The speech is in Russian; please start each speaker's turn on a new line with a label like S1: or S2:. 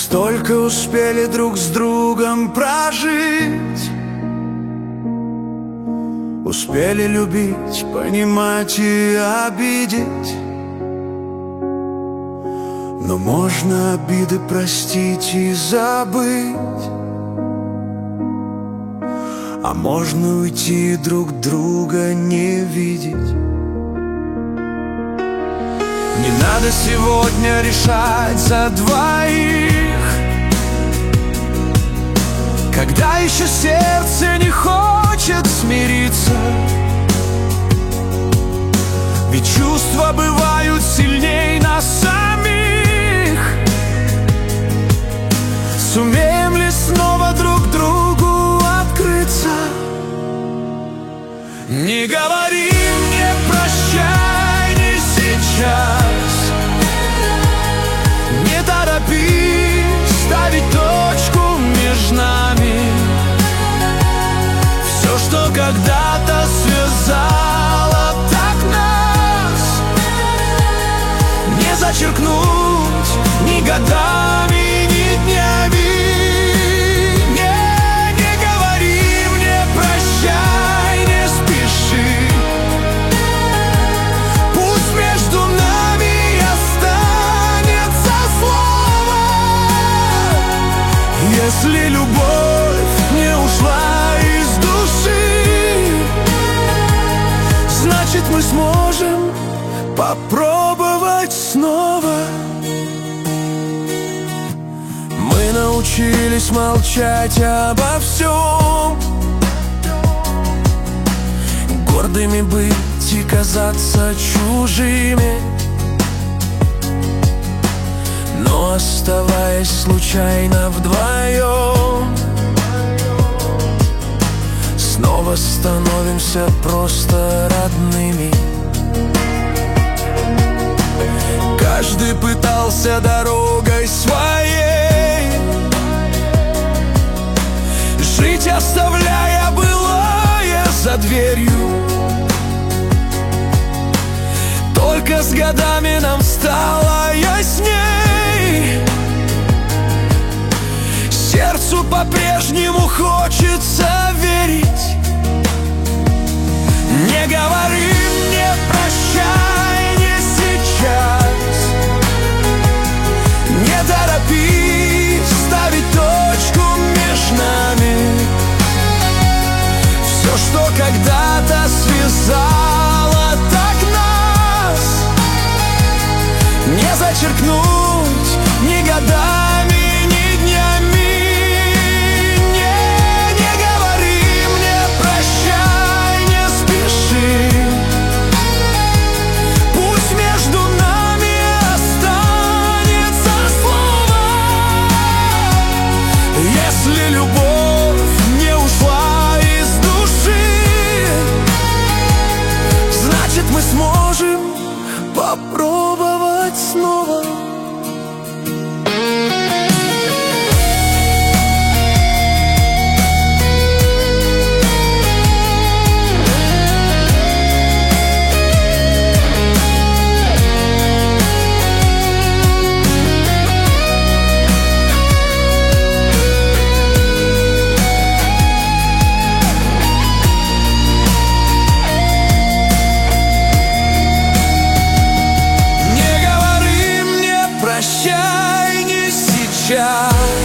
S1: столько успели друг с другом прожить, успели любить, понимать и обидеть. Но можно обиды простить и забыть, а можно уйти и друг друга не видеть. Не надо сегодня решать за двоих, когда еще сердце не хочет смириться. Ведь чувства бывают сильней нас самих. Сумеем ли снова друг другу открыться? Не говори мне прощай, не сейчас. Не торопись ставить точку между нами. Все, что когда-то связало так нас, не зачеркнуть ни годами, ни днями. Не говори мне прощай, не спеши. Пусть между нами останется слово. Если любовь не ушла из души, значит мы сможем попробовать снова. Мы научились молчать обо всем, гордыми быть и казаться чужими. Но оставаясь случайно вдвоем, снова становимся просто родными. Каждый пытался дорогой своей жить, оставляя былое за дверью. Только с годами нам стало ясней, сердцу по-прежнему хочется верить. Не говори мне прощай, не сейчас. Не торопись ставить точку между нами. Все, что когда-то связало так нас, не зачеркнуть ни годами, ни днями. Не говори мне прощай, не спеши. Пусть между нами останется слово. Если любовь не ушла из души, значит мы сможем попробовать снова. Прощай, не сейчас.